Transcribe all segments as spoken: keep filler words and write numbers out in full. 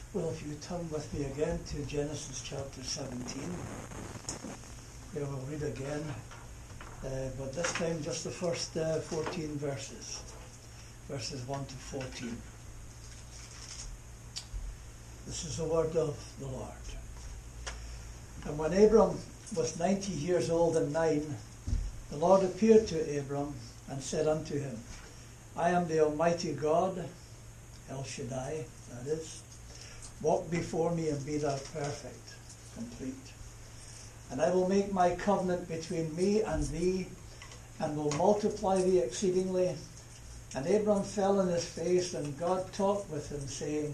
Well, if you turn with me again to Genesis chapter seventeen, where we'll read again, uh, but this time just the first uh, fourteen verses, verses one to fourteen. This is the word of the Lord. And when Abram was ninety years old and nine, the Lord appeared to Abram and said unto him, I am the Almighty God, El Shaddai, that is. Walk before me and be thou perfect, complete. And I will make my covenant between me and thee, and will multiply thee exceedingly. And Abram fell on his face, and God talked with him, saying,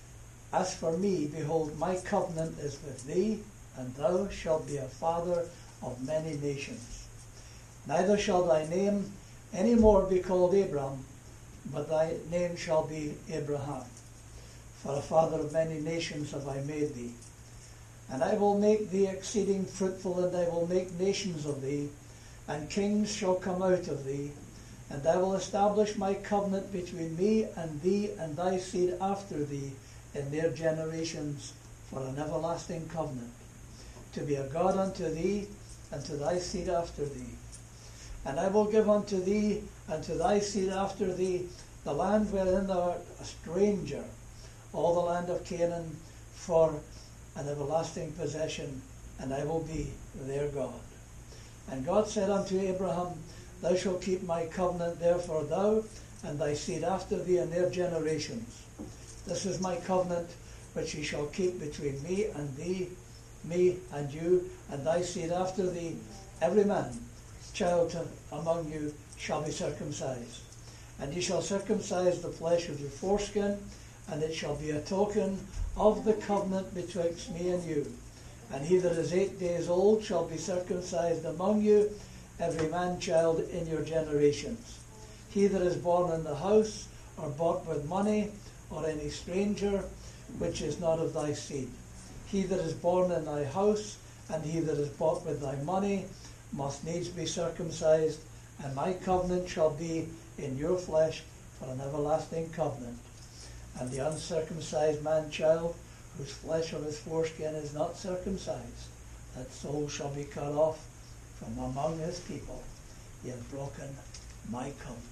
As for me, behold, my covenant is with thee, and thou shalt be a father of many nations. Neither shall thy name any more be called Abram, but thy name shall be Abraham. For a father of many nations have I made thee. And I will make thee exceeding fruitful, and I will make nations of thee, and kings shall come out of thee. And I will establish my covenant between me and thee and thy seed after thee in their generations for an everlasting covenant, to be a God unto thee and to thy seed after thee. And I will give unto thee and to thy seed after thee the land wherein thou art a stranger, all the land of Canaan, for an everlasting possession, and I will be their God. And God said unto Abraham, Thou shalt keep my covenant, therefore thou and thy seed after thee in their generations. This is my covenant which ye shall keep between me and thee, me and you, and thy seed after thee. Every man, child among you, shall be circumcised. And ye shall circumcise the flesh of your foreskin, and it shall be a token of the covenant betwixt me and you. And he that is eight days old shall be circumcised among you, every man-child in your generations. He that is born in the house, or bought with money, or any stranger, which is not of thy seed. He that is born in thy house, and he that is bought with thy money, must needs be circumcised, and my covenant shall be in your flesh for an everlasting covenant. And the uncircumcised man-child, whose flesh of his foreskin is not circumcised, that soul shall be cut off from among his people. He has broken my covenant.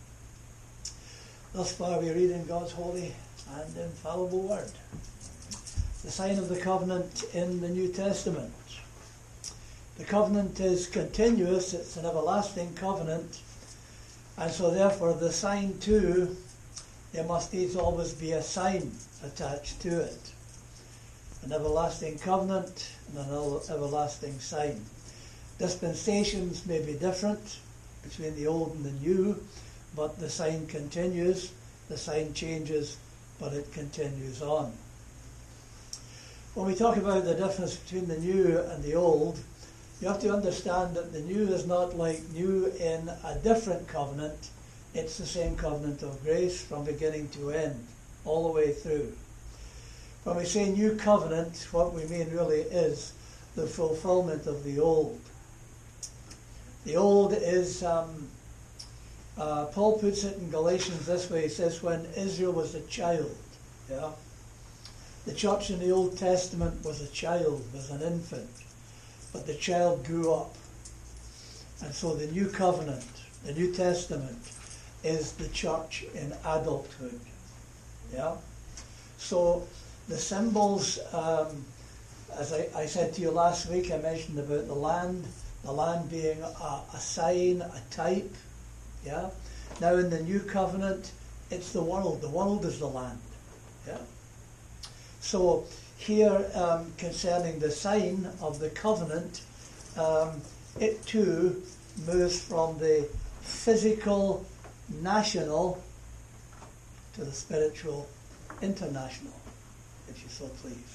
Thus far we read in God's holy and infallible word. The sign of the covenant in the New Testament. The covenant is continuous, it's an everlasting covenant, and so therefore the sign too, there must needs always be a sign attached to it. An everlasting covenant and an everlasting sign. Dispensations may be different between the old and the new, but the sign continues, the sign changes, but it continues on. When we talk about the difference between the new and the old, you have to understand that the new is not like new in a different covenant. It's the same covenant of grace from beginning to end, all the way through. When we say new covenant, what we mean really is the fulfillment of the old. The old is, um, uh, Paul puts it in Galatians this way, he says, when Israel was a child, yeah? The church in the Old Testament was a child, was an infant, but the child grew up. And so the new covenant, the New Testament, is the church in adulthood. Yeah? So the symbols, um, as I, I said to you last week, I mentioned about the land, the land being a, a sign, a type. Yeah? Now in the new covenant, it's the world. The world is the land. Yeah? So here, um, concerning the sign of the covenant, um, it too moves from the physical national to the spiritual international, if you so please.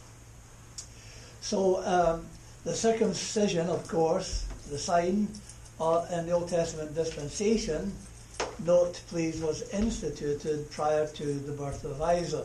So um, the circumcision, of course, the sign uh, in the Old Testament dispensation, note please, was instituted prior to the birth of Isaac.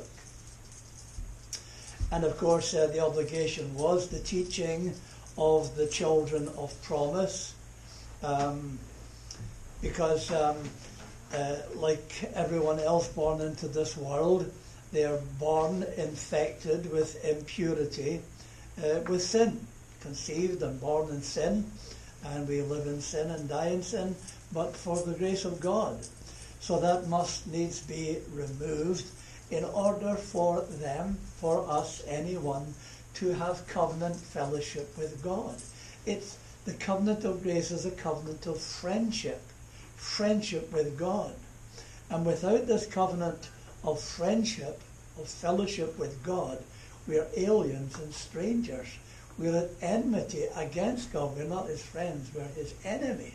And of course uh, the obligation was the teaching of the children of promise, um, because um, uh, like everyone else born into this world, They are born infected with impurity, uh, with sin, conceived and born in sin, and we live in sin and die in sin, but for the grace of God. So that must needs be removed in order for them, for us, anyone, to have covenant fellowship with God. It's the covenant of grace is a covenant of friendship, friendship with God. And without this covenant of friendship, of fellowship with God, we are aliens and strangers. We're at enmity against God. We're not his friends, we're his enemies.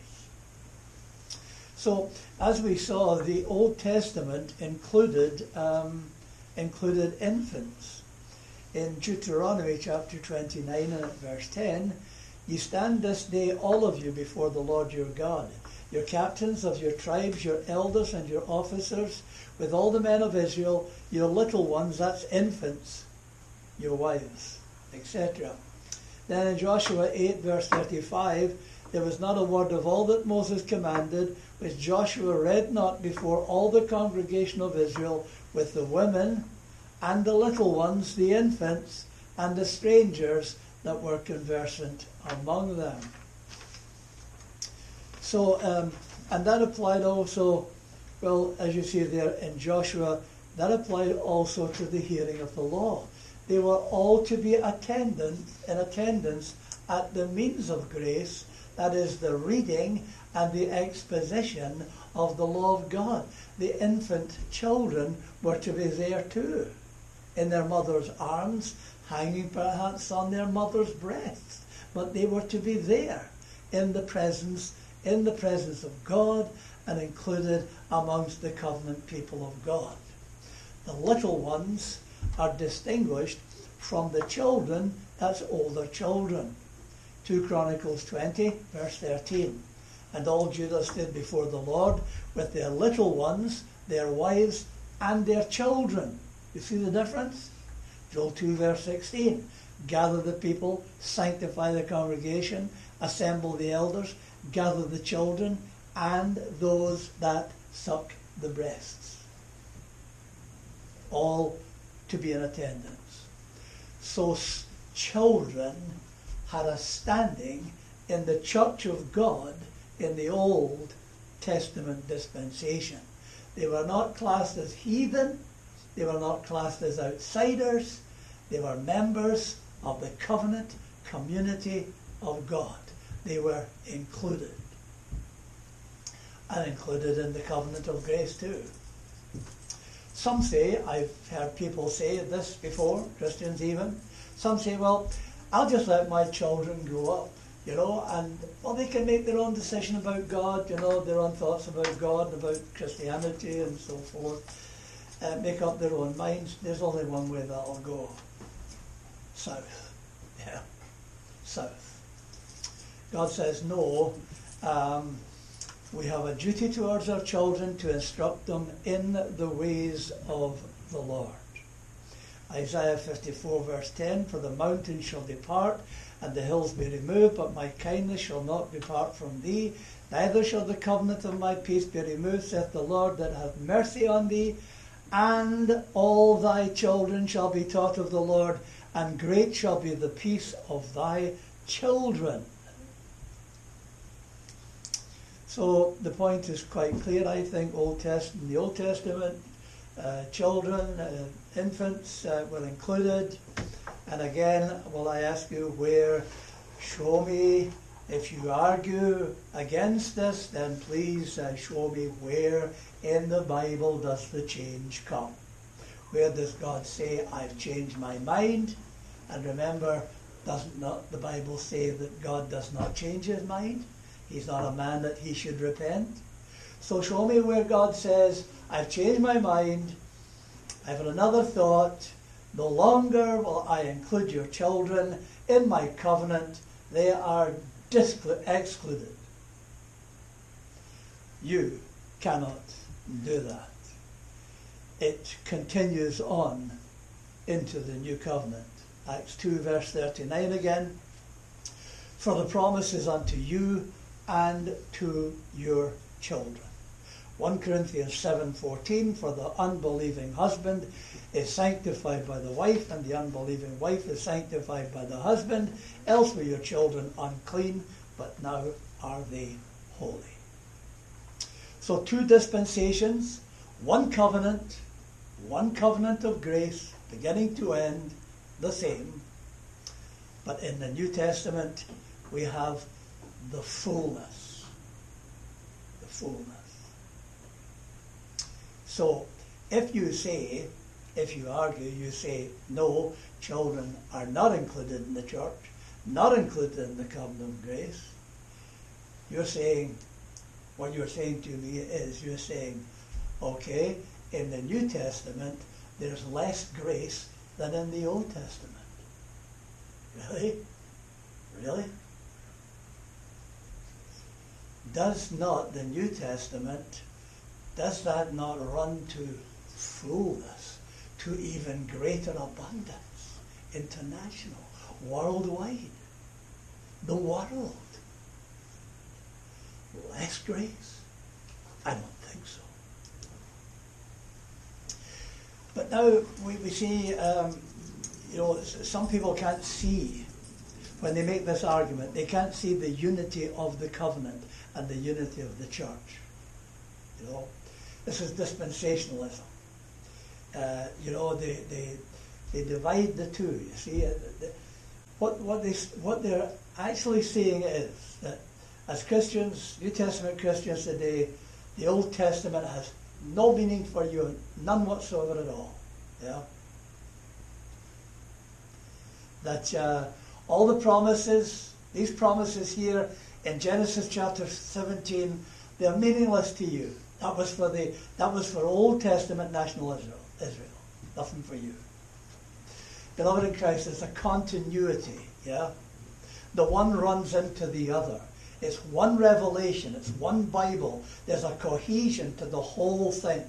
So, as we saw, the Old Testament included um, included infants. In Deuteronomy chapter twenty-nine and at verse ten, "You stand this day, all of you, before the Lord your God, your captains of your tribes, your elders and your officers, with all the men of Israel, your little ones," that's infants, "your wives," et cetera. Then in Joshua eight, verse thirty-five, "There was not a word of all that Moses commanded, which Joshua read not before all the congregation of Israel, with the women and the little ones, the infants, and the strangers that were conversant among them." So, um, and that applied also, well, as you see there in Joshua, that applied also to the hearing of the law. They were all to be attendant, in attendance at the means of grace, that is, the reading and the exposition of the law of God. The infant children were to be there too, in their mother's arms, hanging perhaps on their mother's breasts, but they were to be there in the presence, in the presence of God, and included amongst the covenant people of God. The little ones are distinguished from the children as older children. Second Chronicles twenty, verse thirteen. "And all Judah stood before the Lord with their little ones, their wives, and their children." You see the difference? Joel two, verse sixteen. "Gather the people, sanctify the congregation, assemble the elders, gather the children, and those that suck the breasts." All to be in attendance. So children had a standing in the church of God in the Old Testament dispensation. They were not classed as heathen, they were not classed as outsiders, they were members of the covenant community of God. They were included. And included in the covenant of grace too. Some say, I've heard people say this before, Christians even, some say, well, I'll just let my children grow up, you know, and, well, they can make their own decision about God, you know, their own thoughts about God, about Christianity and so forth, uh, make up their own minds. There's only one way that'll go. South. Yeah. South. God says, no, um, we have a duty towards our children to instruct them in the ways of the Lord. Isaiah fifty-four, verse ten, "For the mountains shall depart, and the hills be removed, but my kindness shall not depart from thee, neither shall the covenant of my peace be removed, saith the Lord that hath mercy on thee, and all thy children shall be taught of the Lord, and great shall be the peace of thy children." So the point is quite clear, I think. Old Testament, in the Old Testament, uh, children, uh, infants uh, were included. And again, will I ask you where? Show me. If you argue against this, then please uh, show me where in the Bible does the change come. Where does God say, "I've changed my mind"? And remember, doesn't not the Bible say that God does not change his mind? He's not a man that he should repent. So show me where God says, "I've changed my mind, I've had another thought, no longer will I include your children in my covenant, they are disclu- excluded." You cannot do that. It continues on into the new covenant. Acts two, verse thirty-nine again. "For the promise is unto you and to your children." First Corinthians seven fourteen, for the unbelieving husband is sanctified by the wife, and the unbelieving wife is sanctified by the husband. Else were your children unclean, but now are they holy. So two dispensations, one covenant, one covenant of grace, beginning to end, the same. But in the New Testament, we have the fullness. The fullness. So, if you say, if you argue, you say, no, children are not included in the church, not included in the covenant of grace, you're saying, what you're saying to me is, you're saying, okay, in the New Testament, there's less grace than in the Old Testament. Really? Really? Does not the New Testament, does that not run to fullness, to even greater abundance, international, worldwide, the world? Less grace? I don't think so. But now we, we see, um, you know, some people can't see, when they make this argument, they can't see the unity of the covenant and the unity of the church. You know, this is dispensationalism. Uh, you know, they, they they divide the two. You see, uh, the, what what they what they're actually saying is that as Christians, New Testament Christians today, the Old Testament has no meaning for you, none whatsoever at all. Yeah. That uh, all the promises, these promises here in Genesis chapter seventeen, they're meaningless to you. That was for the that was for Old Testament national Israel. Israel, nothing for you. Beloved in Christ, it's a continuity. Yeah, the one runs into the other. It's one revelation. It's one Bible. There's a cohesion to the whole thing.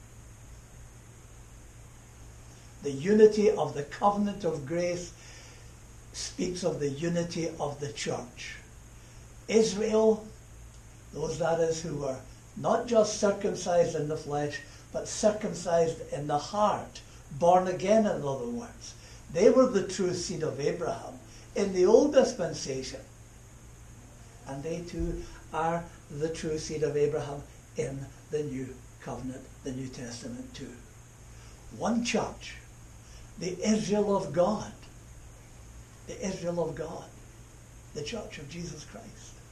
The unity of the covenant of grace speaks of the unity of the church. Israel, those that is who were not just circumcised in the flesh, but circumcised in the heart, born again in other words. They were the true seed of Abraham in the old dispensation. And they too are the true seed of Abraham in the new covenant, the New Testament too. One church, the Israel of God, the Israel of God, the church of Jesus Christ.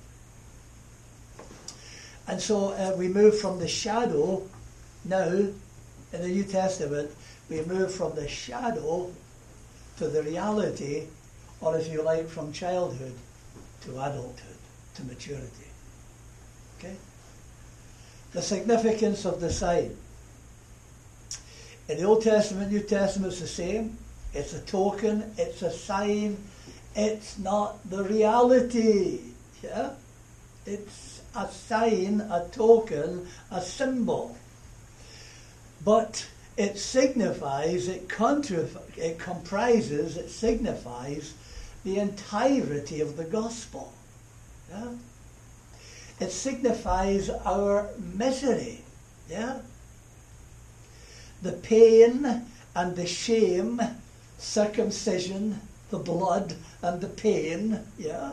And so uh, we move from the shadow now, in the New Testament, we move from the shadow to the reality, or if you like, from childhood to adulthood, to maturity. Okay? The significance of the sign. In the Old Testament, New Testament, it's the same. It's a token, it's a sign, it's not the reality. Yeah? It's a sign, a token, a symbol. But it signifies, it, contra- it comprises, it signifies the entirety of the gospel. Yeah? It signifies our misery. Yeah? The pain and the shame, circumcision, the blood and the pain, yeah,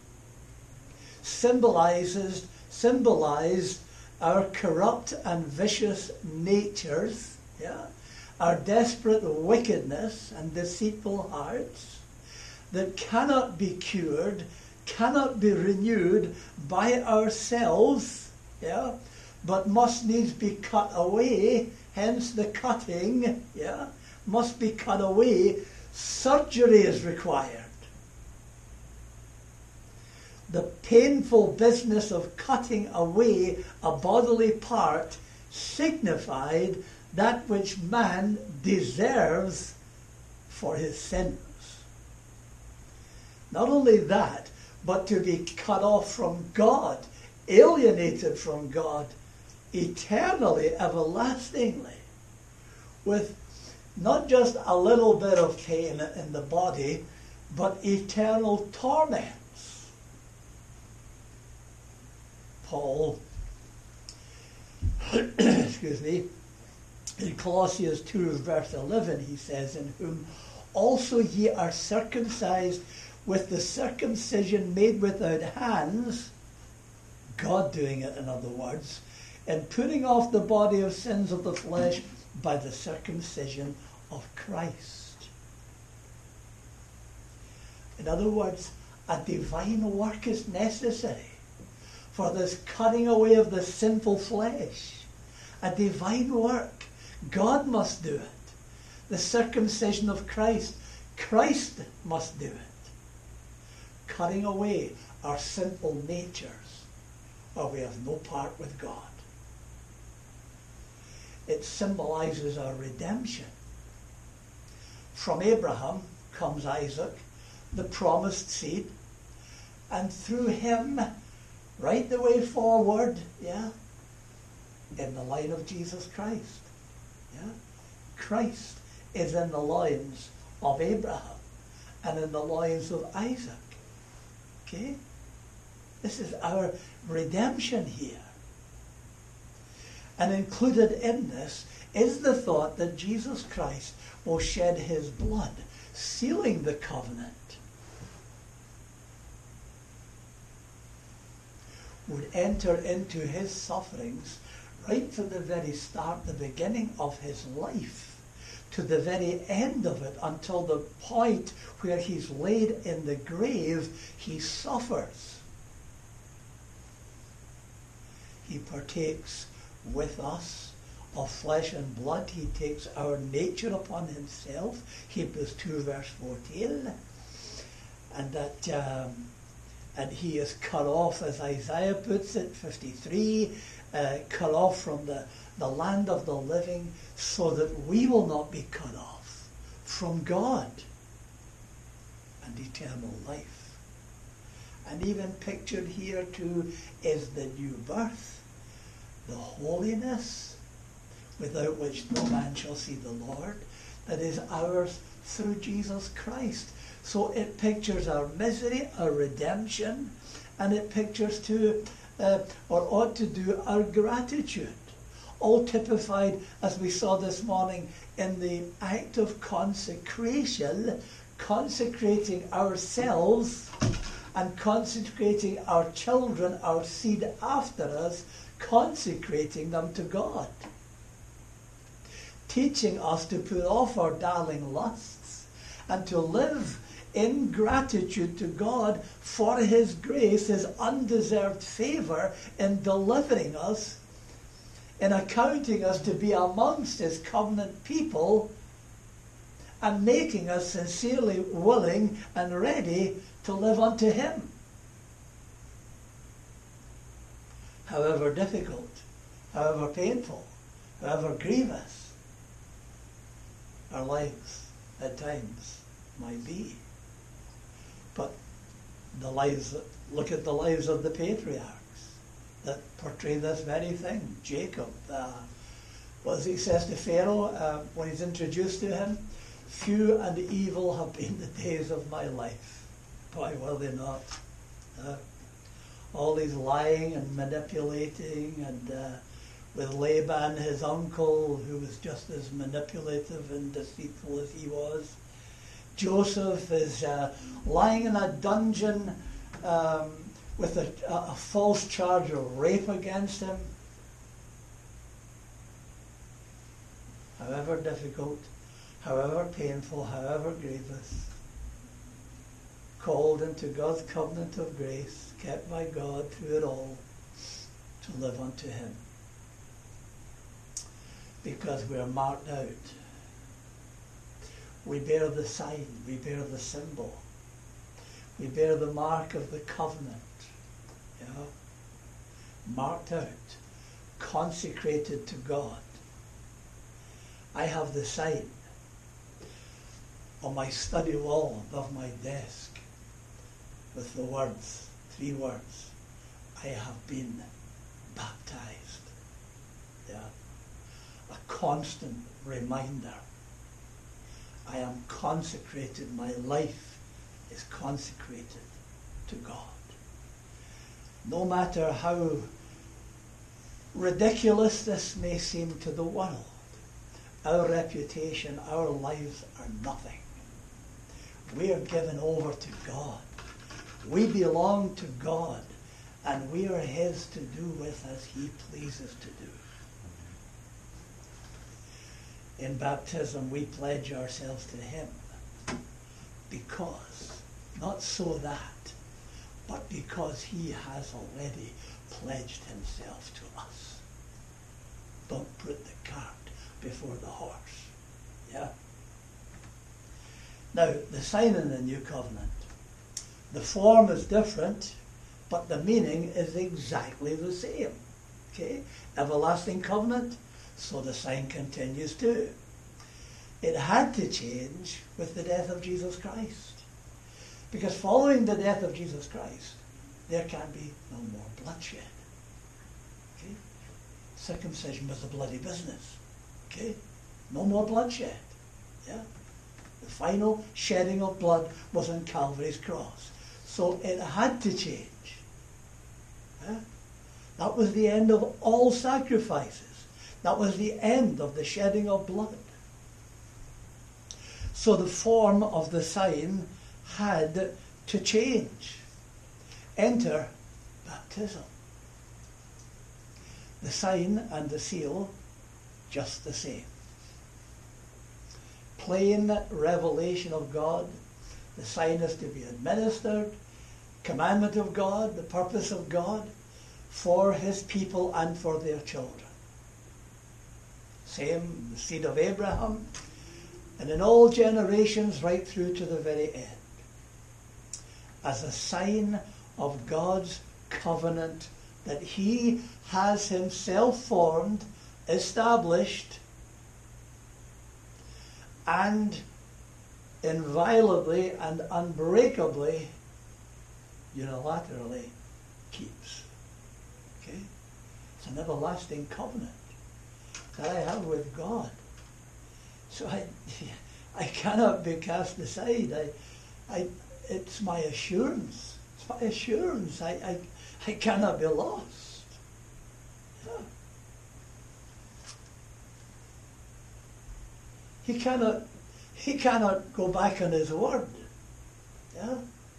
symbolizes symbolized our corrupt and vicious natures, yeah, our desperate wickedness and deceitful hearts that cannot be cured, cannot be renewed by ourselves, yeah, but must needs be cut away, hence the cutting, yeah, must be cut away. Surgery is required. The painful business of cutting away a bodily part signified that which man deserves for his sins. Not only that, but to be cut off from God, alienated from God, eternally, everlastingly, with not just a little bit of pain in the body, but eternal torments. Paul, excuse me, in Colossians two verse eleven he says, in whom also ye are circumcised with the circumcision made without hands, God doing it in other words, in putting off the body of sins of the flesh by the circumcision of Christ. In other words, a divine work is necessary for this cutting away of the sinful flesh. A divine work. God must do it. The circumcision of Christ. Christ must do it. Cutting away our sinful natures, or we have no part with God. It symbolizes our redemption. From Abraham comes Isaac, the promised seed, and through him, right the way forward, yeah, in the line of Jesus Christ. Yeah, Christ is in the loins of Abraham and in the loins of Isaac. Okay? This is our redemption here. And included in this is the thought that Jesus Christ will shed his blood, sealing the covenant. Would enter into his sufferings right from the very start, the beginning of his life, to the very end of it, until the point where he's laid in the grave. He suffers. He partakes with us of flesh and blood. He takes our nature upon himself. Hebrews two verse fourteen. And that um, and he is cut off, as Isaiah puts it, fifty-three, uh, cut off from the, the land of the living, so that we will not be cut off from God and eternal life. And even pictured here too is the new birth, the holiness, without which no man shall see the Lord, that is ours through Jesus Christ. So it pictures our misery, our redemption, and it pictures too, uh, or ought to do, our gratitude. All typified, as we saw this morning, in the act of consecration, consecrating ourselves and consecrating our children, our seed after us, consecrating them to God. Teaching us to put off our darling lusts and to live in gratitude to God for his grace, his undeserved favour in delivering us, in accounting us to be amongst his covenant people, and making us sincerely willing and ready to live unto him. However difficult, however painful, however grievous our lives at times might be. But the lives, look at the lives of the patriarchs that portray this very thing. Jacob, uh, what he says to Pharaoh uh, when he's introduced to him, few and evil have been the days of my life. Boy, will they not. Uh, all these lying and manipulating, and uh, with Laban, his uncle, who was just as manipulative and deceitful as he was. Joseph is uh, lying in a dungeon um, with a, a false charge of rape against him. However difficult, however painful, however grievous, called into God's covenant of grace, kept by God through it all, to live unto him. Because we are marked out. We bear the sign, we bear the symbol, we bear the mark of the covenant, you know, marked out, consecrated to God. I have the sign on my study wall above my desk with the words, three words, I have been baptized. Yeah, a constant reminder. I am consecrated. My life is consecrated to God. No matter how ridiculous this may seem to the world, our reputation, our lives are nothing. We are given over to God. We belong to God, and we are his to do with as he pleases to do. In baptism, we pledge ourselves to him because, not so that, but because he has already pledged himself to us. Don't put the cart before the horse. Yeah? Now, the sign in the new covenant, the form is different, but the meaning is exactly the same. Okay? Everlasting covenant, so the sign continues too. It had to change with the death of Jesus Christ. Because following the death of Jesus Christ, there can be no more bloodshed. Okay? Circumcision was a bloody business. Okay? No more bloodshed. Yeah? The final shedding of blood was on Calvary's cross. So it had to change. Yeah? That was the end of all sacrifices. That was the end of the shedding of blood. So the form of the sign had to change. Enter baptism. The sign and the seal, just the same. Plain revelation of God. The sign is to be administered. Commandment of God, the purpose of God for his people and for their children. Same, the seed of Abraham, and in all generations right through to the very end. As a sign of God's covenant that he has himself formed, established, and inviolably and unbreakably, unilaterally keeps. Okay? It's an everlasting covenant that I have with God. So I, I cannot be cast aside. I, I, it's my assurance. It's my assurance. I, I, I cannot be lost. Yeah. He cannot, he cannot go back on his word. Yeah.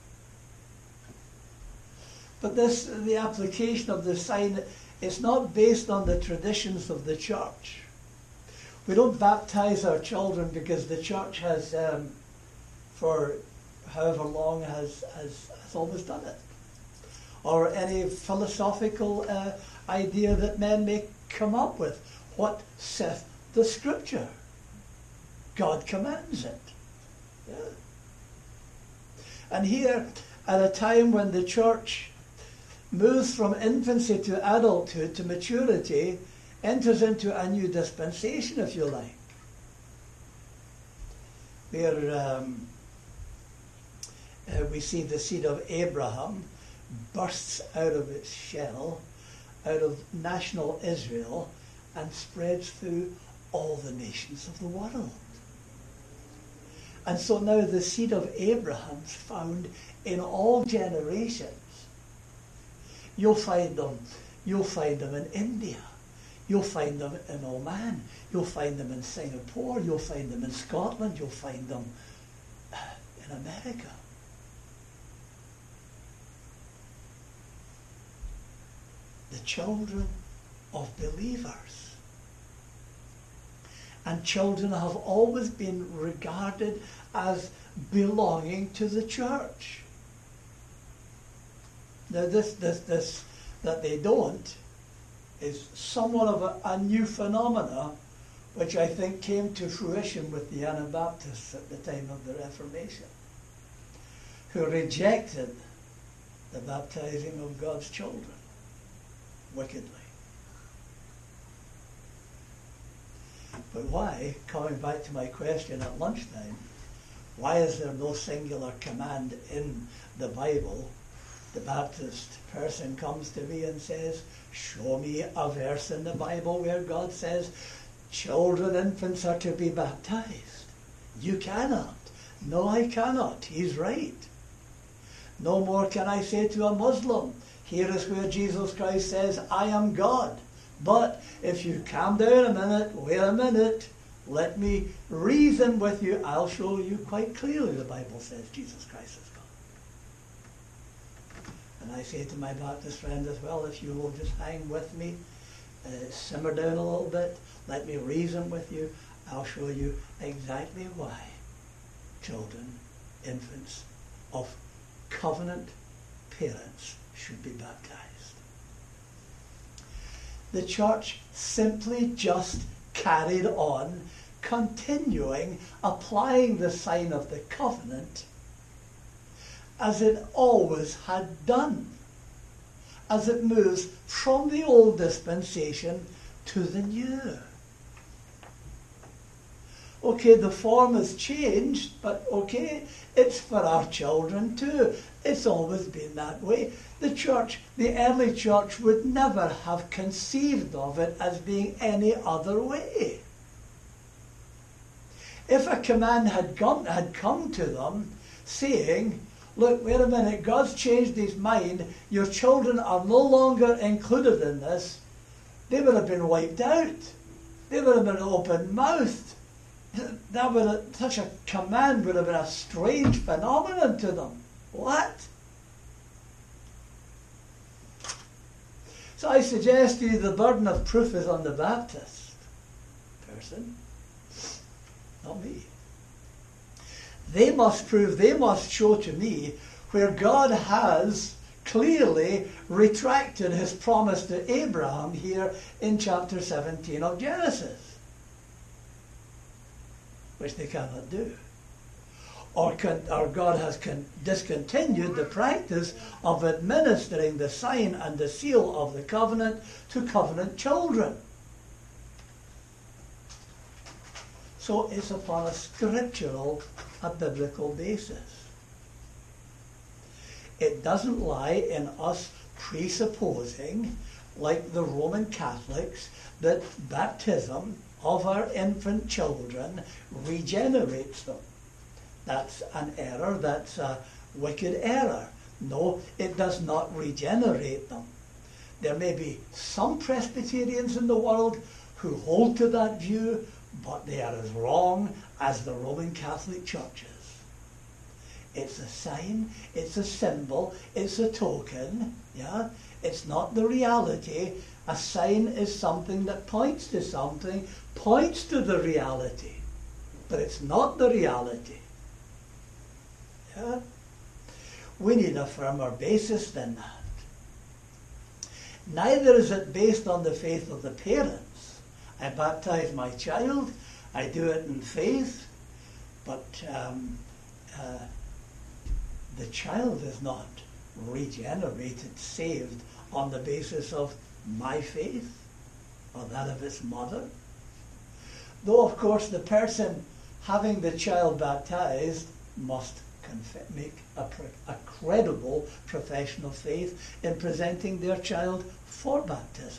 But this, the application of the sign, is not based on the traditions of the church. We don't baptize our children because the church has, um, for however long, has, has, has always done it. Or any philosophical uh, idea that men may come up with. What saith the Scripture? God commands it. Yeah. And here, at a time when the church moves from infancy to adulthood to maturity, enters into a new dispensation, if you like, where um, uh, we see the seed of Abraham bursts out of its shell, out of national Israel, and spreads through all the nations of the world. And so now the seed of Abraham is found in all generations. You'll find them, you'll find them in India. You'll find them in Oman. You'll find them in Singapore. You'll find them in Scotland. You'll find them in America. The children of believers. And children have always been regarded as belonging to the church. Now this, this, this, that they don't, is somewhat of a, a new phenomena, which I think came to fruition with the Anabaptists at the time of the Reformation, who rejected the baptizing of God's children wickedly. But why, coming back to my question at lunchtime, why is there no singular command in the Bible? The Baptist person comes to me and says, show me a verse in the Bible where God says children, infants are to be baptized. You cannot. No, I cannot. He's right. No more can I say to a Muslim, here is where Jesus Christ says, I am God. But if you calm down a minute, wait a minute, let me reason with you, I'll show you quite clearly the Bible says Jesus Christ is God. And I say to my Baptist friend as well, if you will just hang with me, uh, simmer down a little bit, let me reason with you, I'll show you exactly why children, infants of covenant parents should be baptized. The church simply just carried on, continuing applying the sign of the covenant as it always had done, as it moves from the old dispensation to the new. Okay, the form has changed, but okay, it's for our children too. It's always been that way. The church, the early church, would never have conceived of it as being any other way. If a command had come, had come to them saying, look, wait a minute, God's changed his mind, your children are no longer included in this, they would have been wiped out. They would have been open-mouthed. That would have, such a command would have been a strange phenomenon to them. What? So I suggest to you the burden of proof is on the Baptist person, not me. They must prove, they must show to me where God has clearly retracted his promise to Abraham here in chapter seventeen of Genesis, which they cannot do. Or, con, or God has con, discontinued the practice of administering the sign and the seal of the covenant to covenant children. So it's upon a scriptural, a biblical basis. It doesn't lie in us presupposing, like the Roman Catholics, that baptism of our infant children regenerates them. That's an error, that's a wicked error. No, it does not regenerate them. There may be some Presbyterians in the world who hold to that view, but they are as wrong as the Roman Catholic churches. It's a sign, it's a symbol, it's a token, yeah? It's not the reality. A sign is something that points to something, points to the reality, but it's not the reality. Yeah? We need a firmer basis than that. Neither is it based on the faith of the parents. I baptize my child, I do it in faith, but um, uh, the child is not regenerated, saved on the basis of my faith or that of its mother. Though, of course, the person having the child baptized must conf- make a, pre- a credible profession of faith in presenting their child for baptism.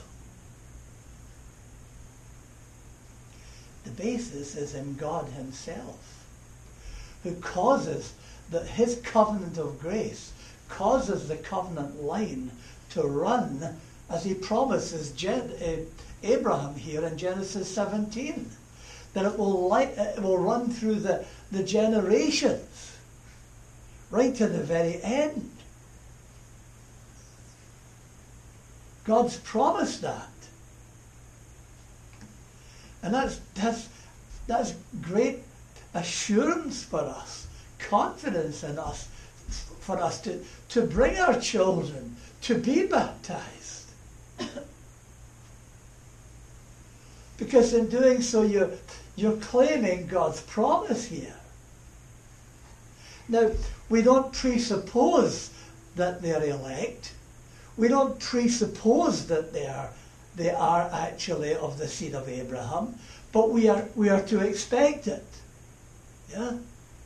The basis is in God himself, who causes that his covenant of grace causes the covenant line to run as he promises Gen- uh, Abraham here in Genesis seventeen, that it will, li- it will run through the, the generations right to the very end. God's promised that. And that's, that's, that's great assurance for us, confidence in us, for us to, to bring our children to be baptized. Because in doing so, you're, you're claiming God's promise here. Now, we don't presuppose that they're elect. We don't presuppose that they are they are actually of the seed of Abraham, but we are we are to expect it. Yeah?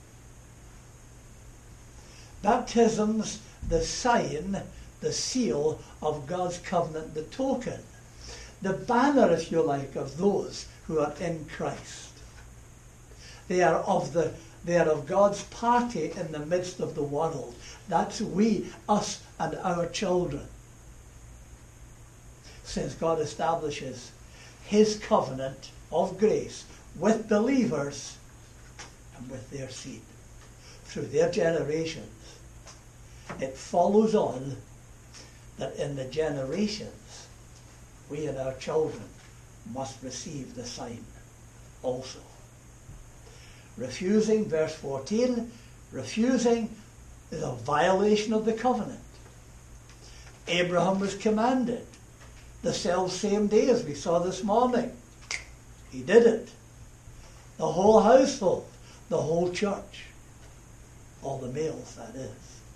Baptism's the sign, the seal of God's covenant, the token, the banner, if you like, of those who are in Christ. They are of the they are of God's party in the midst of the world. That's we, us, and our children. since God establishes his covenant of grace with believers and with their seed through their generations, it follows on that in the generations we and our children must receive the sign also. Refusing, verse fourteen, refusing is a violation of the covenant. Abraham was commanded the self-same day as we saw this morning. He did it. The whole household, the whole church, all the males, that is.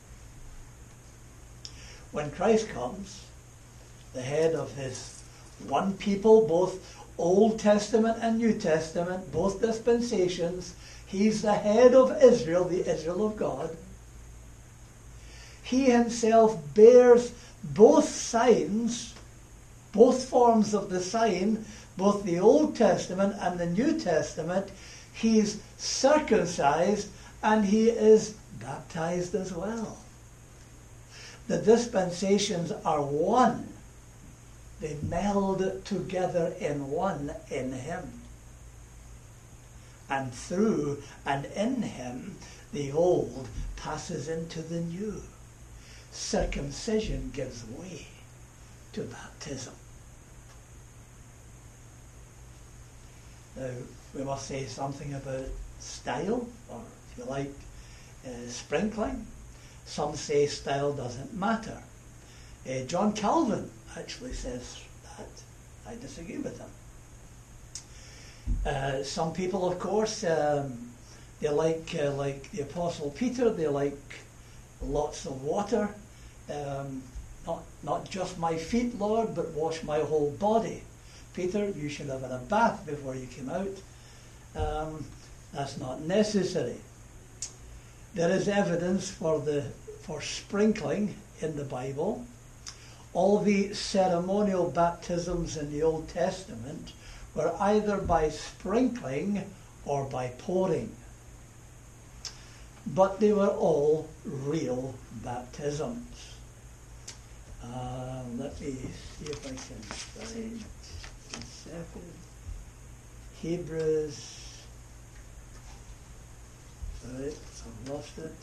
When Christ comes, the head of his one people, both Old Testament and New Testament, both dispensations, he's the head of Israel, the Israel of God. He himself bears both signs, both forms of the sign, both the Old Testament and the New Testament. He's circumcised and he is baptized as well. The dispensations are one. They meld together in one in him. And through and in him, the old passes into the new. Circumcision gives way to baptism. Now, we must say something about style, or if you like, uh, sprinkling. Some say style doesn't matter. Uh, John Calvin actually says that. I disagree with him. Uh, some people, of course, um, they like, uh, like the Apostle Peter, they like lots of water. Um, not, not just my feet, Lord, but wash my whole body. Peter, you should have had a bath before you came out. Um, that's not necessary. There is evidence for the for sprinkling in the Bible. All the ceremonial baptisms in the Old Testament were either by sprinkling or by pouring. But they were all real baptisms. Uh, let me see if I can find a second. Hebrews. Right, I've lost it.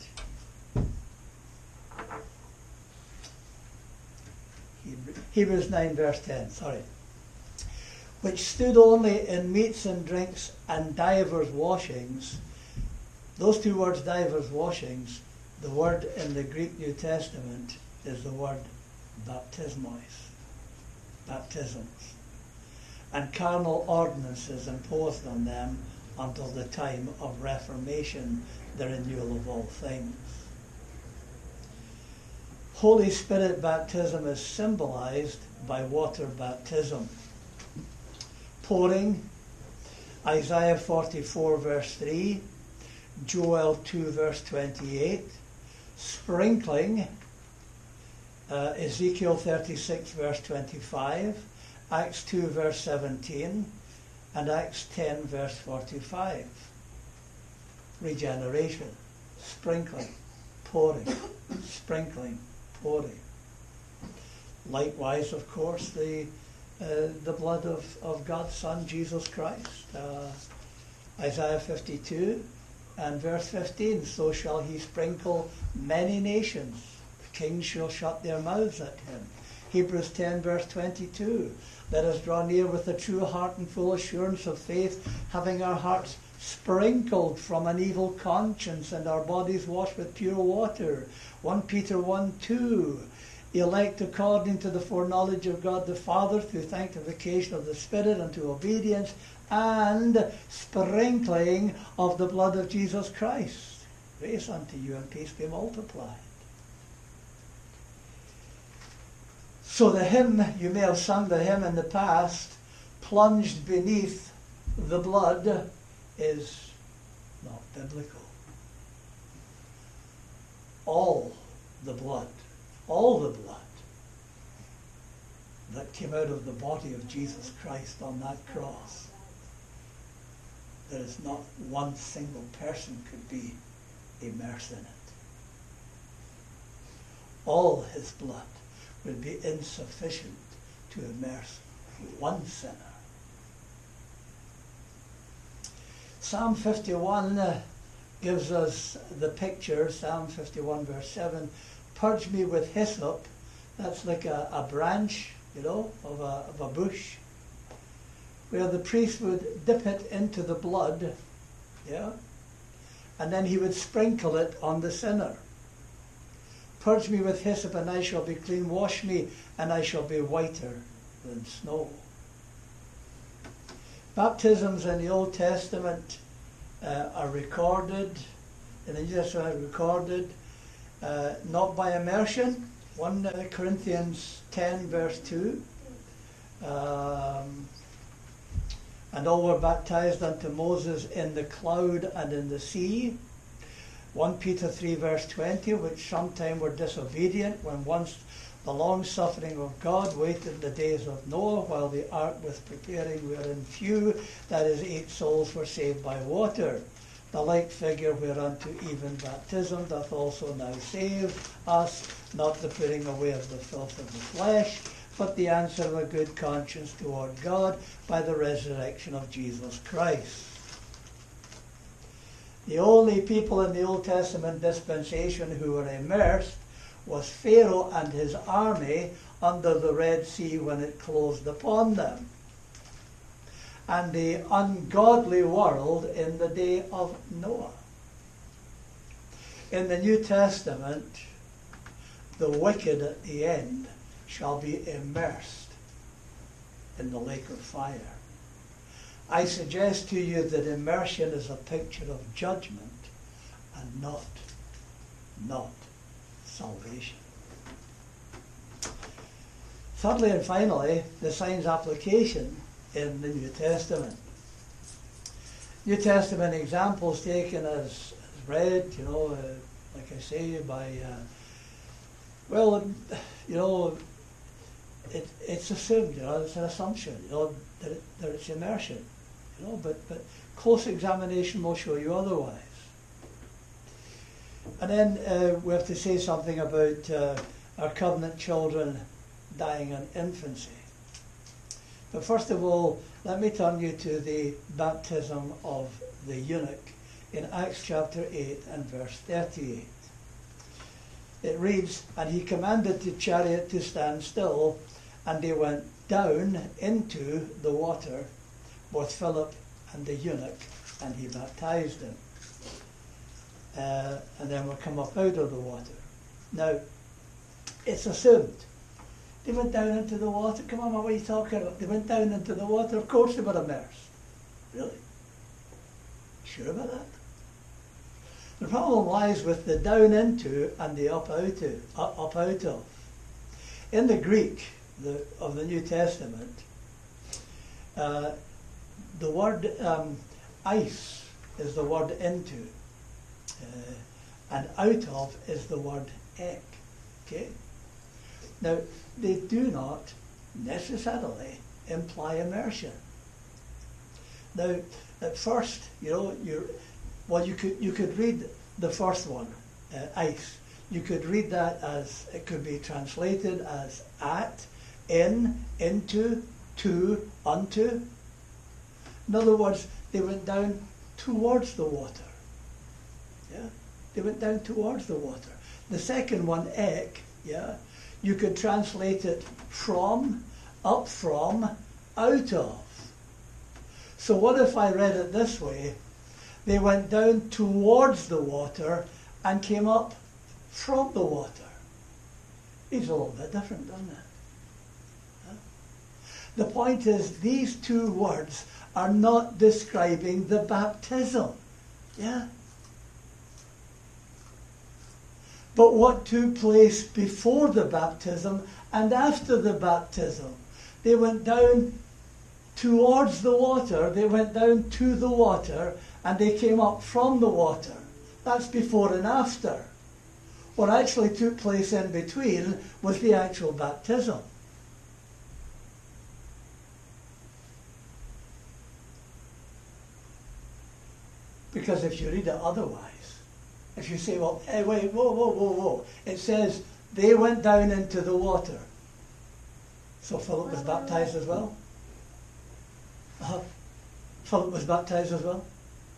Hebrews nine verse ten, sorry. Which stood only in meats and drinks and divers washings. Those two words, divers washings, the word in the Greek New Testament is the word baptismos, baptisms, and carnal ordinances imposed on them until the time of Reformation, the renewal of all things. Holy Spirit baptism is symbolized by water baptism. Pouring, Isaiah forty-four verse three, Joel two verse twenty-eight. Sprinkling, uh, Ezekiel thirty-six verse twenty-five, Acts two verse seventeen, and Acts ten verse forty-five. Regeneration, sprinkling, pouring, sprinkling, pouring. Likewise, of course, the uh, the blood of, of God's Son, Jesus Christ. Uh, Isaiah fifty-two and verse fifteen, so shall he sprinkle many nations. The kings shall shut their mouths at him. Hebrews ten verse twenty-two, let us draw near with a true heart and full assurance of faith, having our hearts sprinkled from an evil conscience and our bodies washed with pure water. First Peter one two, elect according to the foreknowledge of God the Father through sanctification of the Spirit unto obedience and sprinkling of the blood of Jesus Christ. Grace unto you and peace be multiplied. So the hymn, you may have sung the hymn in the past, plunged beneath the blood, is not biblical. All the blood, all the blood that came out of the body of Jesus Christ on that cross, there is not one single person could be immersed in it. All his blood would be insufficient to immerse one sinner. Psalm fifty-one uh, gives us the picture. Psalm fifty-one verse seven, purge me with hyssop. That's like a, a branch, you know, of a, of a bush, where the priest would dip it into the blood, yeah, and then he would sprinkle it on the sinner. Purge me with hyssop and I shall be clean. Wash me and I shall be whiter than snow. Baptisms in the Old Testament uh, are recorded, in the New Testament are recorded, uh, not by immersion. First Corinthians ten verse two. Um, and all were baptized unto Moses in the cloud and in the sea. First Peter three verse twenty, which sometime were disobedient when once the long suffering of God waited the days of Noah while the ark was preparing, wherein few, that is eight souls, were saved by water. The like figure whereunto even baptism doth also now save us, not the putting away of the filth of the flesh, but the answer of a good conscience toward God by the resurrection of Jesus Christ. The only people in the Old Testament dispensation who were immersed was Pharaoh and his army under the Red Sea when it closed upon them, and the ungodly world in the day of Noah. In the New Testament, the wicked at the end shall be immersed in the lake of fire. I suggest to you that immersion is a picture of judgment and not, not salvation. Thirdly and finally, the signs application in the New Testament. New Testament examples taken as, as read, you know, uh, like I say, by, uh, well, you know, it, it's assumed, you know, it's an assumption, you know, that, it, that it's immersion, you know, but, but close examination will show you otherwise. And then uh, we have to say something about uh, our covenant children dying in infancy. But first of all, let me turn you to the baptism of the eunuch in Acts chapter eight and verse thirty-eight. It reads, and he commanded the chariot to stand still, and they went down into the water, both Philip and the eunuch, and he baptized him. Uh, and then we'll come up out of the water. Now, it's assumed. They went down into the water. Come on, what are you talking about? They went down into the water. Of course they were immersed. Really? Sure about that? The problem lies with the down into and the up out of. Up out of. In the Greek the, of the New Testament, uh, the word um, ice is the word into. Uh, and out of is the word ek. Okay? Now, they do not necessarily imply immersion. Now, at first, you know, you well, you could you could read the first one, uh, ice. You could read that as, it could be translated as at, in, into, to, unto. In other words, they went down towards the water. Yeah, they went down towards the water. The second one, ek, yeah, you could translate it from, up from, out of. So what if I read it this way? They went down towards the water and came up from the water. It's a little bit different, doesn't it? Huh? The point is, these two words are not describing the baptism. Yeah? But what took place before the baptism and after the baptism. They went down towards the water, they went down to the water, and they came up from the water. That's before and after. What actually took place in between was the actual baptism. Because if you read it otherwise, if you say, well, hey, wait, whoa, whoa, whoa, whoa. It says they went down into the water. So Philip was baptized as well? Uh-huh. Philip was baptized as well?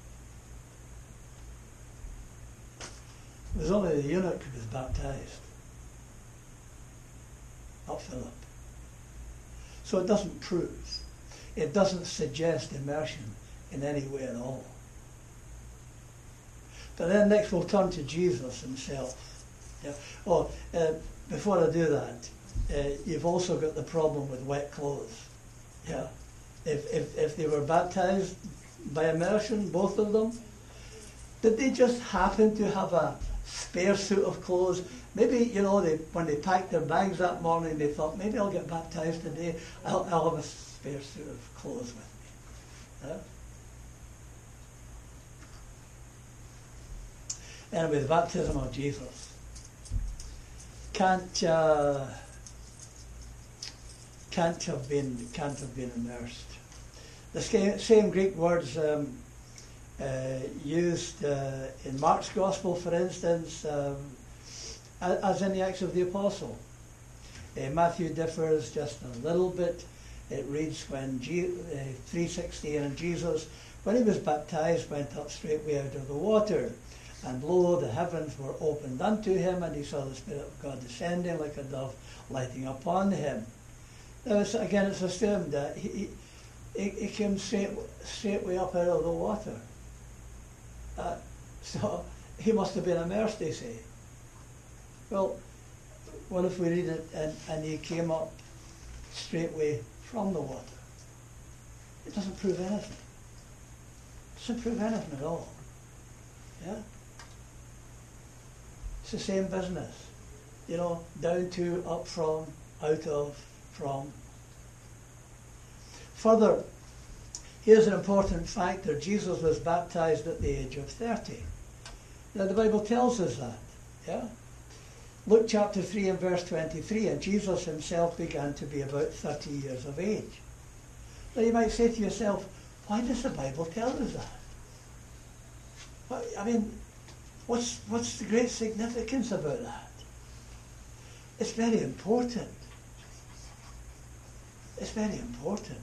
It was only the eunuch who was baptized, not Philip. So it doesn't prove, it doesn't suggest immersion in any way at all. But then next we'll turn to Jesus himself. Yeah. Oh, uh, before I do that, uh, you've also got the problem with wet clothes. Yeah. If, if, if they were baptized by immersion, both of them, did they just happen to have a spare suit of clothes? Maybe, you know, they, when they packed their bags that morning, they thought, maybe I'll get baptized today. I'll, I'll have a spare suit of clothes with me. Yeah? Anyway, the baptism of Jesus can't uh, can't have been can't have been immersed. The same Greek words um, uh, used uh, in Mark's Gospel, for instance, um, as in the Acts of the Apostle. Uh, Matthew differs just a little bit. It reads when G- uh, three sixteen, and Jesus, when he was baptized, went up straightway out of the water. And lo, the heavens were opened unto him, and he saw the Spirit of God descending like a dove, lighting upon him. Now, it's, again, it's assumed that he, he, he came straight, straightway up out of the water. Uh, so he must have been immersed, they say. Well, what if we read it, and, and he came up straightway from the water? It doesn't prove anything. It doesn't prove anything at all. Yeah? It's the same business, you know, down to, up from, out of, from. Further, here's an important factor. Jesus was baptized at the age of thirty. Now the Bible tells us that, yeah? Luke chapter three and verse twenty-three, and Jesus himself began to be about thirty years of age. Now you might say to yourself, why does the Bible tell us that? Well, I mean, What's, what's the great significance about that? It's very important. It's very important.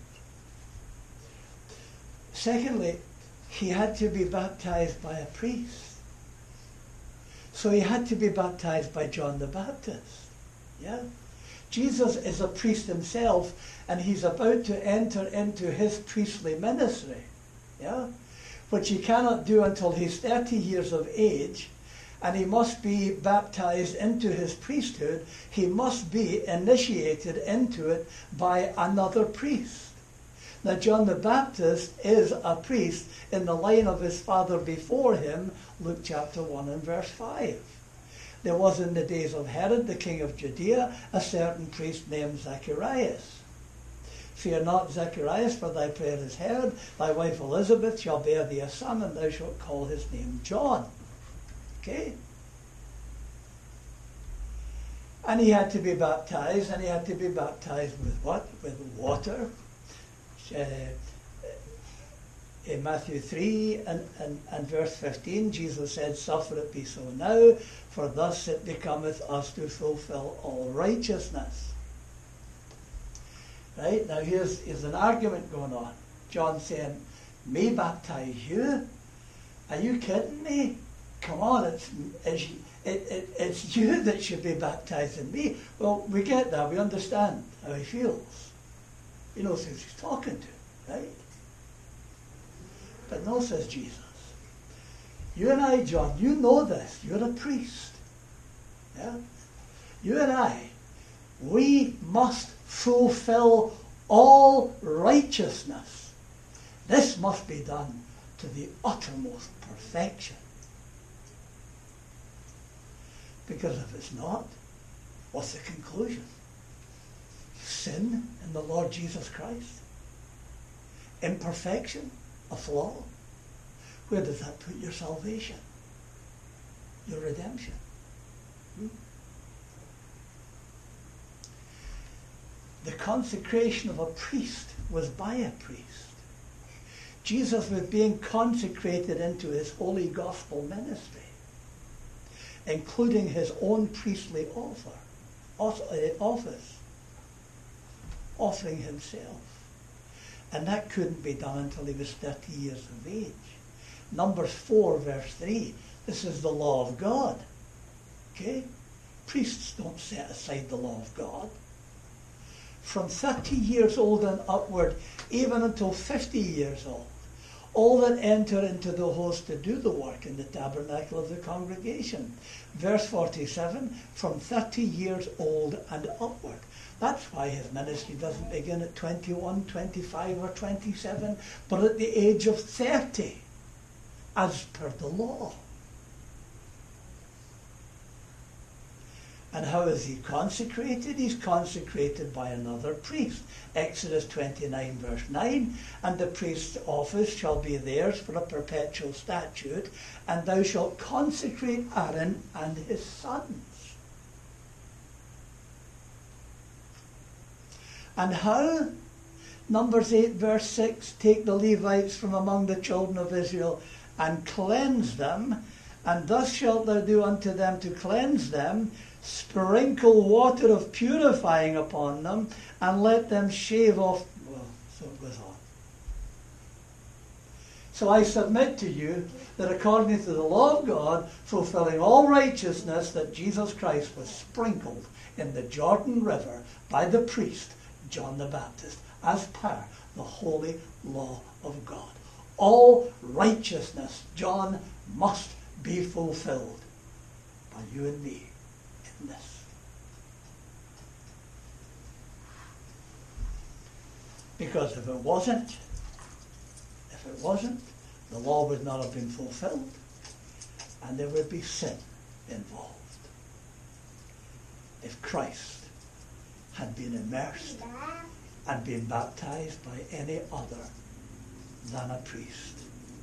Secondly, he had to be baptized by a priest. So he had to be baptized by John the Baptist. Yeah? Jesus is a priest himself, and he's about to enter into his priestly ministry. Yeah? Which he cannot do until he's thirty years of age, and he must be baptized into his priesthood. He must be initiated into it by another priest. Now, John the Baptist is a priest in the line of his father before him, Luke chapter one and verse five. There was in the days of Herod, the king of Judea, a certain priest named Zacharias. Fear not, Zacharias, for thy prayer is heard. Thy wife Elizabeth shall bear thee a son, and thou shalt call his name John. Okay? And he had to be baptized, and he had to be baptized with what? With water. Uh, in Matthew three and, and, and verse fifteen, Jesus said, suffer it be so now, for thus it becometh us to fulfill all righteousness. Right? Now here's, here's an argument going on. John saying, me baptize you? Are you kidding me? Come on, it's, it's, it, it, it's you that should be baptizing me. Well, we get that. We understand how he feels. He knows who he's talking to, right? But no, says Jesus. You and I, John, you know this. You're a priest. Yeah? You and I, we must fulfill all righteousness. This must be done to the uttermost perfection. Because if it's not, what's the conclusion? Sin in the Lord Jesus Christ? Imperfection? A flaw? Where does that put your salvation? Your redemption? Hmm? The consecration of a priest was by a priest. Jesus was being consecrated into his holy gospel ministry, including his own priestly offer, office. offering himself. And that couldn't be done until he was thirty years of age. Numbers four, verse three. This is the law of God. Okay? Priests don't set aside the law of God. From thirty years old and upward, even until fifty years old, all that enter into the host to do the work in the tabernacle of the congregation. Verse forty-seven, from thirty years old and upward. That's why his ministry doesn't begin at twenty-one, twenty-five or twenty-seven, but at the age of thirty, as per the law. And how is he consecrated? He's consecrated by another priest. Exodus twenty-nine verse nine, and the priest's office shall be theirs for a perpetual statute, and thou shalt consecrate Aaron and his sons. And how? Numbers eight verse six, take the Levites from among the children of Israel and cleanse them, and thus shalt thou do unto them to cleanse them, sprinkle water of purifying upon them, and let them shave off. Well, so it goes on. So I submit to you that according to the law of God, fulfilling all righteousness, that Jesus Christ was sprinkled in the Jordan River by the priest, John the Baptist, as per the holy law of God. All righteousness, John, must be fulfilled by you and me in this. Because if it wasn't, if it wasn't, the law would not have been fulfilled, and there would be sin involved. If Christ had been immersed and been baptized by any other than a priest.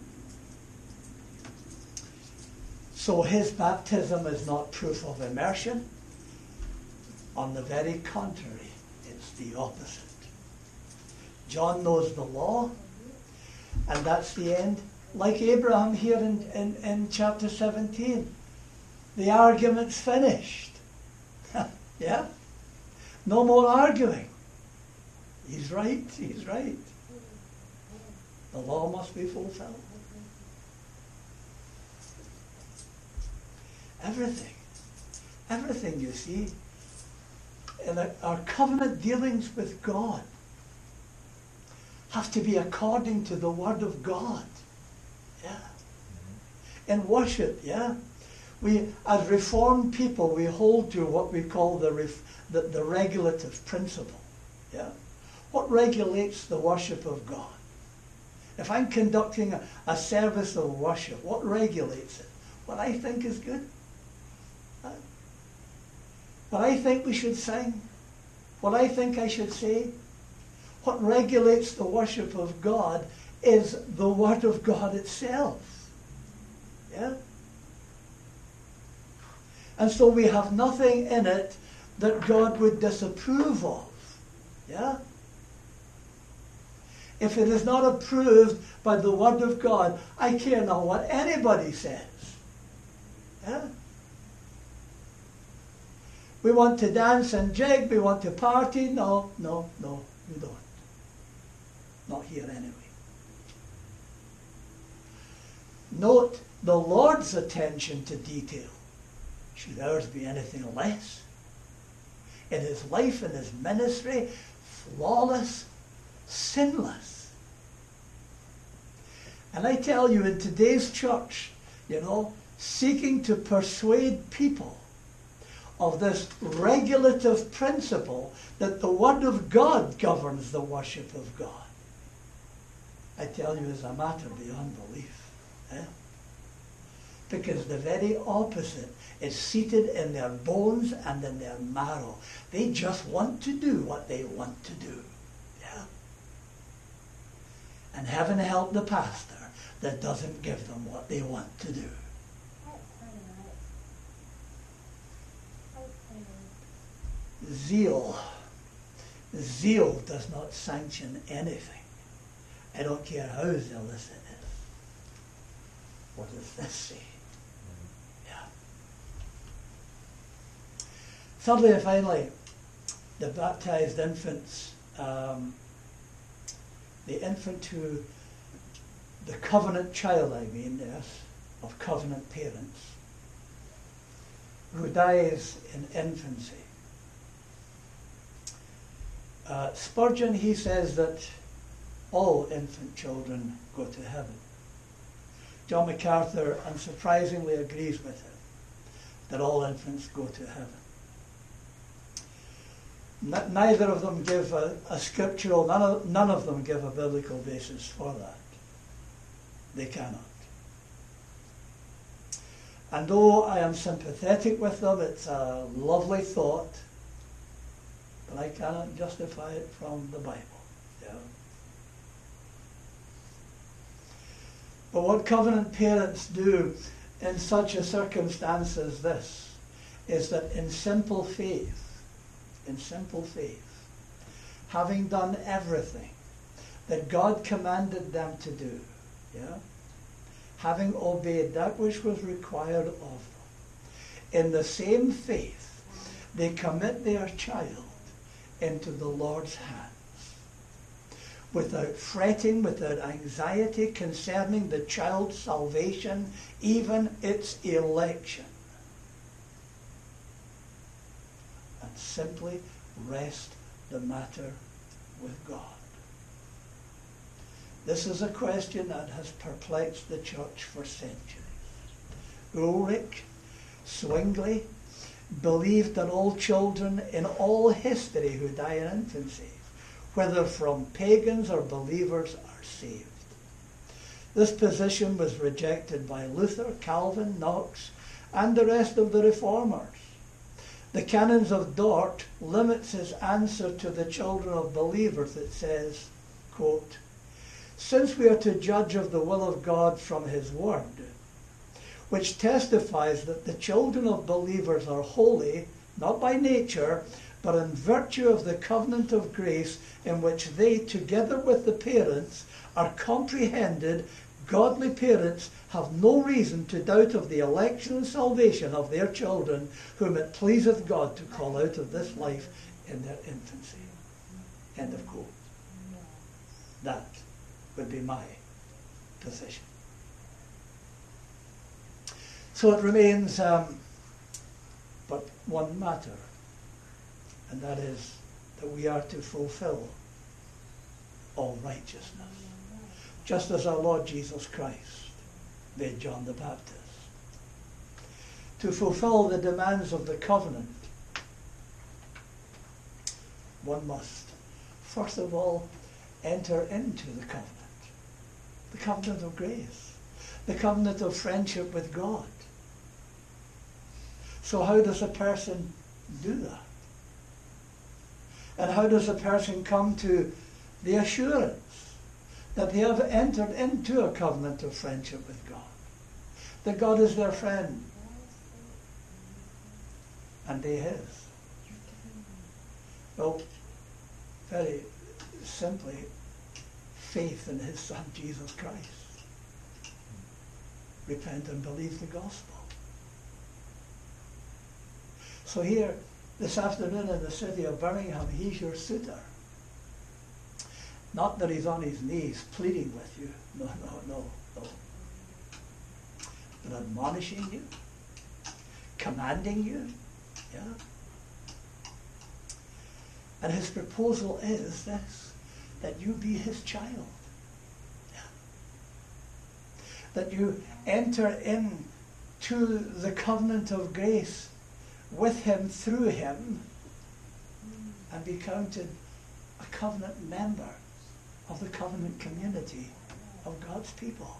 So his baptism is not proof of immersion. On the very contrary, it's the opposite. John knows the law, and that's the end. Like Abraham here in, in, in chapter seventeen. The argument's finished. Yeah? No more arguing. He's right, he's right. The law must be fulfilled. Everything. Everything, you see, in our covenant dealings with God have to be according to the Word of God. Yeah. In worship, yeah. We, as Reformed people, we hold to what we call the, ref, the, the regulative principle. Yeah. What regulates the worship of God? If I'm conducting a, a service of worship, what regulates it? What I think is good? Uh, what I think we should sing? What I think I should say? What regulates the worship of God is the Word of God itself. Yeah? And so we have nothing in it that God would disapprove of. Yeah? If it is not approved by the Word of God, I care not what anybody says. Yeah? We want to dance and jig, we want to party. No, no, no, we don't. Not here anyway. Note the Lord's attention to detail. Should ours be anything less? In his life, in his ministry, flawless, sinless. And I tell you, in today's church, you know, seeking to persuade people of this regulative principle that the Word of God governs the worship of God, I tell you, is a matter beyond belief. Eh? Because the very opposite is seated in their bones and in their marrow. They just want to do what they want to do. Yeah? And heaven help the pastor that doesn't give them what they want to do. Zeal. Zeal does not sanction anything. I don't care how zealous it is. What does this say? Yeah. Thirdly and finally, the baptized infants um, the infant who, the covenant child, I mean, yes, of covenant parents, who dies in infancy. Uh, Spurgeon, he says that all infant children go to heaven. John MacArthur unsurprisingly agrees with him that all infants go to heaven. N- neither of them give a, a scriptural, none of, none of them give a biblical basis for that. They cannot. And though I am sympathetic with them, it's a lovely thought, but I cannot justify it from the Bible. Yeah. But what covenant parents do in such a circumstance as this is that in simple faith, in simple faith, having done everything that God commanded them to do, yeah, having obeyed that which was required of them, in the same faith, they commit their child into the Lord's hands, without fretting, without anxiety concerning the child's salvation, even its election, and simply rest the matter with God. This is a question that has perplexed the church for centuries. Ulrich Zwingli believed that all children in all history who die in infancy, whether from pagans or believers, are saved. This position was rejected by Luther, Calvin, Knox, and the rest of the reformers. The Canons of Dort limits his answer to the children of believers. It says, quote, "Since we are to judge of the will of God from his word, which testifies that the children of believers are holy, not by nature, but in virtue of the covenant of grace in which they, together with the parents, are comprehended, godly parents have no reason to doubt of the election and salvation of their children, whom it pleaseth God to call out of this life in their infancy." End of quote. That would be my position. So it remains um, but one matter, and that is that we are to fulfill all righteousness, just as our Lord Jesus Christ made John the Baptist. To fulfill the demands of the covenant, one must, first of all, enter into the covenant. The covenant of grace. The covenant of friendship with God. So how does a person do that? And how does a person come to the assurance that they have entered into a covenant of friendship with God? That God is their friend and they his? Well, very simply, faith in his Son Jesus Christ. Repent and believe the gospel. So here, this afternoon in the city of Birmingham, he's your suitor. Not that he's on his knees pleading with you. No, no, no, no. But admonishing you, commanding you. Yeah. And his proposal is this, that you be his child. Yeah. That you enter into the covenant of grace with him, through him, and be counted a covenant member of the covenant community of God's people.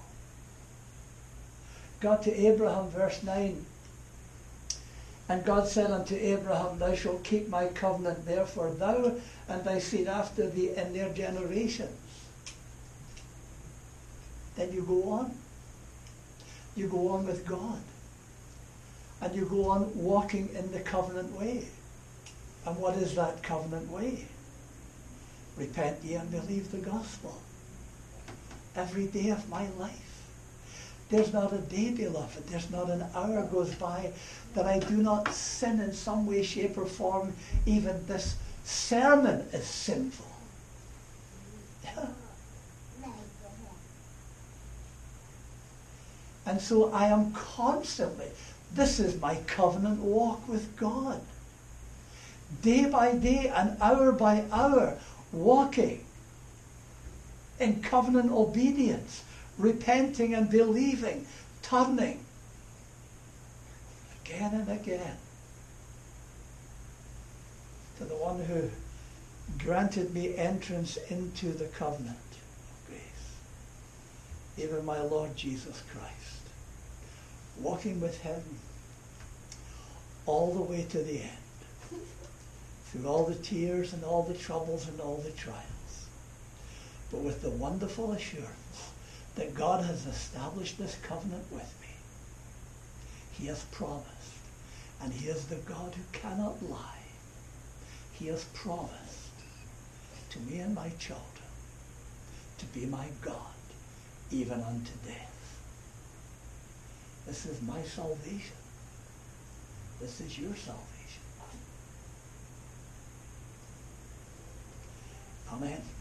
God to Abraham, verse nine, "And God said unto Abraham, Thou shalt keep my covenant, therefore thou and thy seed after thee in their generations." Then you go on. You go on with God. And you go on walking in the covenant way. And what is that covenant way? Repent ye and believe the gospel. Every day of my life. There's not a day, beloved, there's not an hour goes by that I do not sin in some way, shape or form. Even this sermon is sinful. And so I am constantly, this is my covenant walk with God. Day by day and hour by hour, walking in covenant obedience, repenting and believing, turning again and again to the one who granted me entrance into the covenant of grace, even my Lord Jesus Christ. Walking with him all the way to the end, through all the tears and all the troubles and all the trials, but with the wonderful assurance that God has established this covenant with me. He has promised, and he is the God who cannot lie. He has promised to me and my children to be my God, even unto death. This is my salvation. This is your salvation. Amen.